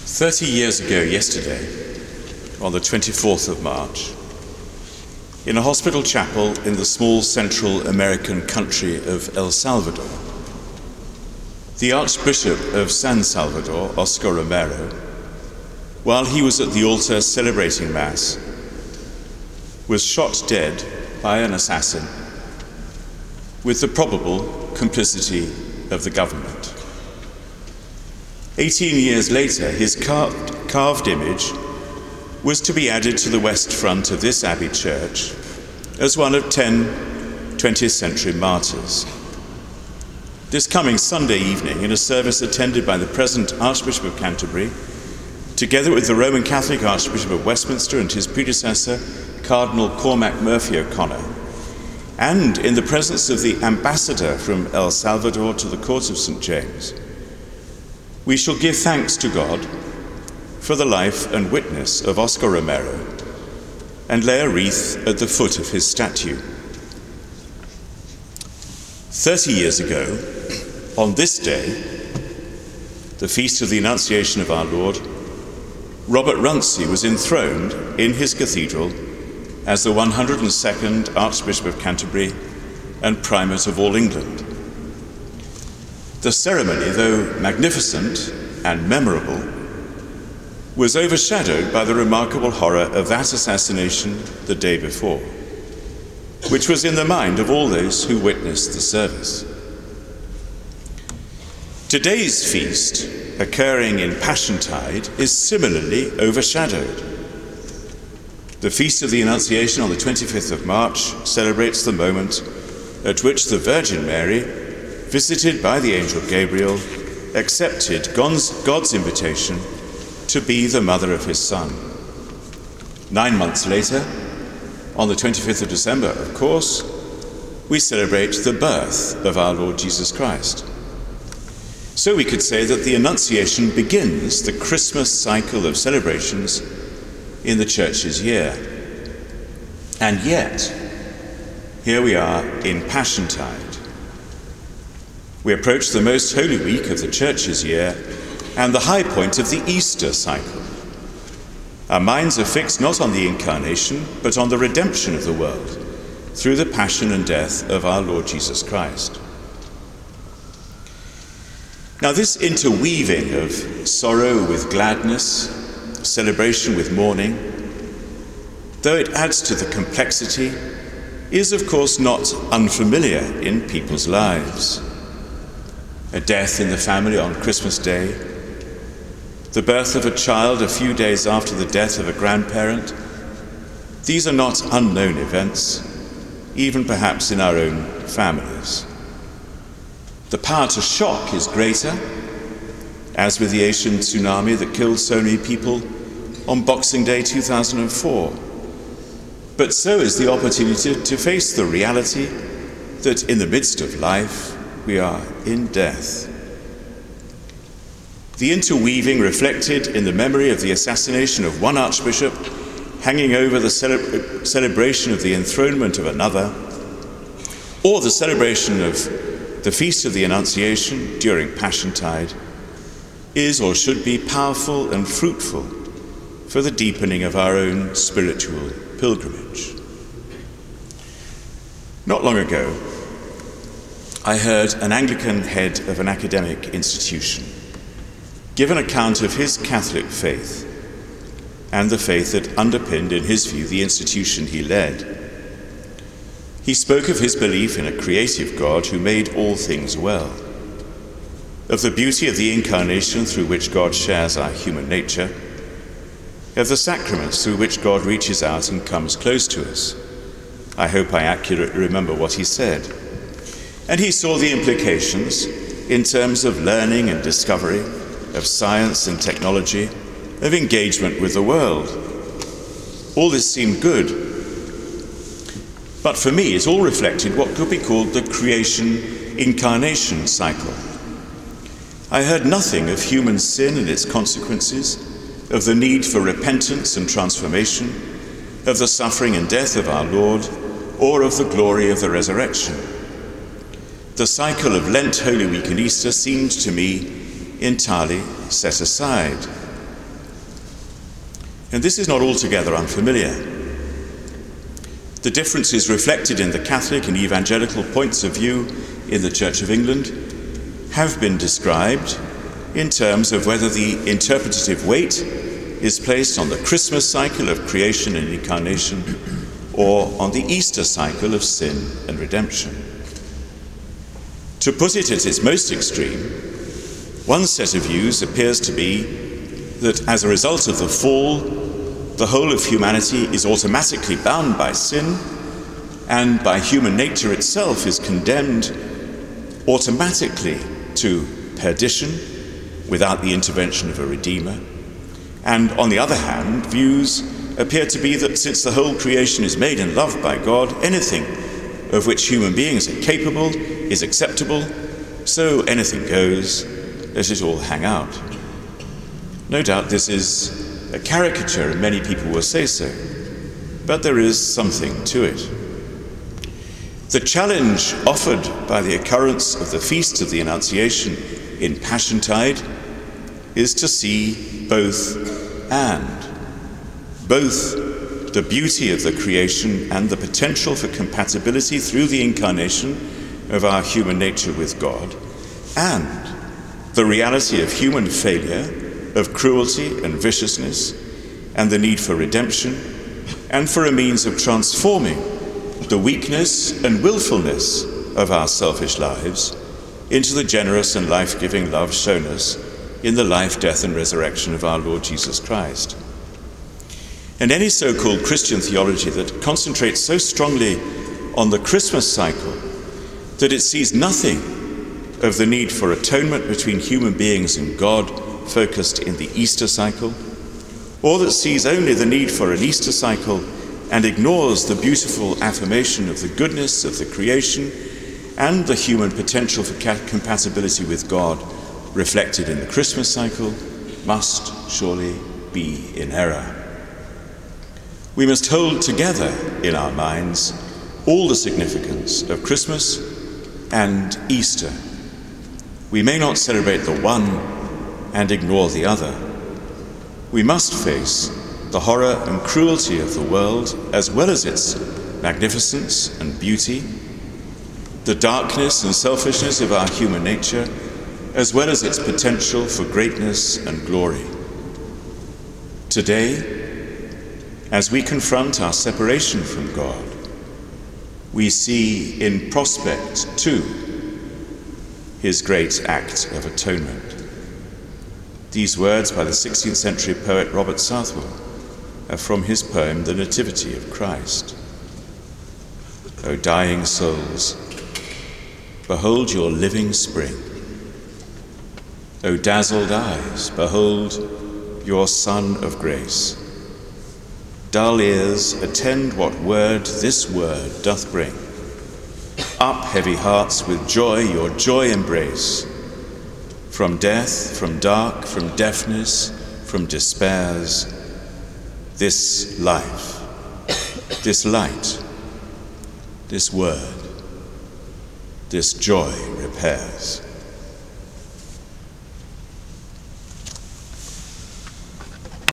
30 years ago yesterday, on the 24th of March, in a hospital chapel in the small Central American country of El Salvador, the Archbishop of San Salvador, Oscar Romero, while he was at the altar celebrating Mass, was shot dead by an assassin with the probable complicity of the government. 18 years later, his carved image was to be added to the west front of this abbey church as one of 10 20th century martyrs. This coming Sunday evening, in a service attended by the present Archbishop of Canterbury, together with the Roman Catholic Archbishop of Westminster and his predecessor, Cardinal Cormac Murphy O'Connor, and in the presence of the ambassador from El Salvador to the Court of St. James, we shall give thanks to God for the life and witness of Oscar Romero and lay a wreath at the foot of his statue. 30 years ago, on this day, the feast of the Annunciation of our Lord, Robert Runcie was enthroned in his cathedral as the 102nd Archbishop of Canterbury and Primate of all England. The ceremony, though magnificent and memorable, was overshadowed by the remarkable horror of that assassination the day before, which was in the mind of all those who witnessed the service. Today's feast, occurring in Passiontide, is similarly overshadowed. The Feast of the Annunciation on the 25th of March celebrates the moment at which the Virgin Mary, visited by the angel Gabriel, accepted God's invitation to be the mother of his Son. 9 months later, on the 25th of December, of course, we celebrate the birth of our Lord Jesus Christ. So we could say that the Annunciation begins the Christmas cycle of celebrations in the Church's year. And yet, here we are in Passiontide. We approach the most holy week of the Church's year and the high point of the Easter cycle. Our minds are fixed not on the Incarnation, but on the redemption of the world through the passion and death of our Lord Jesus Christ. Now, this interweaving of sorrow with gladness, celebration with mourning, though it adds to the complexity, is of course not unfamiliar in people's lives. A death in the family on Christmas Day, the birth of a child a few days after the death of a grandparent, these are not unknown events, even perhaps in our own families. The power to shock is greater, as with the Asian tsunami that killed so many people on Boxing Day 2004. But so is the opportunity to face the reality that in the midst of life, we are in death. The interweaving reflected in the memory of the assassination of one archbishop, hanging over the celebration of the enthronement of another, or the celebration of the Feast of the Annunciation during Passiontide, is or should be powerful and fruitful for the deepening of our own spiritual pilgrimage. Not long ago, I heard an Anglican head of an academic institution give an account of his Catholic faith and the faith that underpinned, in his view, the institution he led. He spoke of his belief in a creative God who made all things well, of the beauty of the Incarnation through which God shares our human nature, of the sacraments through which God reaches out and comes close to us. I hope I accurately remember what he said. And he saw the implications in terms of learning and discovery, of science and technology, of engagement with the world. All this seemed good. But for me, it all reflected what could be called the creation-incarnation cycle. I heard nothing of human sin and its consequences, of the need for repentance and transformation, of the suffering and death of our Lord, or of the glory of the resurrection. The cycle of Lent, Holy Week and Easter seemed to me entirely set aside. And this is not altogether unfamiliar. The differences reflected in the Catholic and evangelical points of view in the Church of England have been described in terms of whether the interpretative weight is placed on the Christmas cycle of creation and incarnation or on the Easter cycle of sin and redemption. To put it at its most extreme, one set of views appears to be that as a result of the fall, the whole of humanity is automatically bound by sin, and by human nature itself is condemned automatically to perdition without the intervention of a Redeemer. And on the other hand, views appear to be that since the whole creation is made and loved by God, anything of which human beings are capable is acceptable, so anything goes, let it all hang out. No doubt this is a caricature, and many people will say so, but there is something to it. The challenge offered by the occurrence of the Feast of the Annunciation in Passiontide is to see both the beauty of the creation and the potential for compatibility through the incarnation of our human nature with God, and the reality of human failure, of cruelty and viciousness, and the need for redemption, and for a means of transforming the weakness and willfulness of our selfish lives into the generous and life-giving love shown us in the life, death, and resurrection of our Lord Jesus Christ. And any so-called Christian theology that concentrates so strongly on the Christmas cycle that it sees nothing of the need for atonement between human beings and God focused in the Easter cycle, or that sees only the need for an Easter cycle and ignores the beautiful affirmation of the goodness of the creation and the human potential for compatibility with God reflected in the Christmas cycle, must surely be in error. We must hold together in our minds all the significance of Christmas and Easter. We may not celebrate the one and ignore the other. We must face the horror and cruelty of the world as well as its magnificence and beauty, the darkness and selfishness of our human nature, as well as its potential for greatness and glory. Today, as we confront our separation from God, we see in prospect, too, his great act of atonement. These words by the 16th century poet Robert Southwell are from his poem, The Nativity of Christ. O dying souls, behold your living spring. O dazzled eyes, behold your Sun of grace. Dull ears, attend what word this word doth bring. Up, heavy hearts, with joy your joy embrace. From death, from dark, from deafness, from despairs, this life, this light, this word, this joy repairs.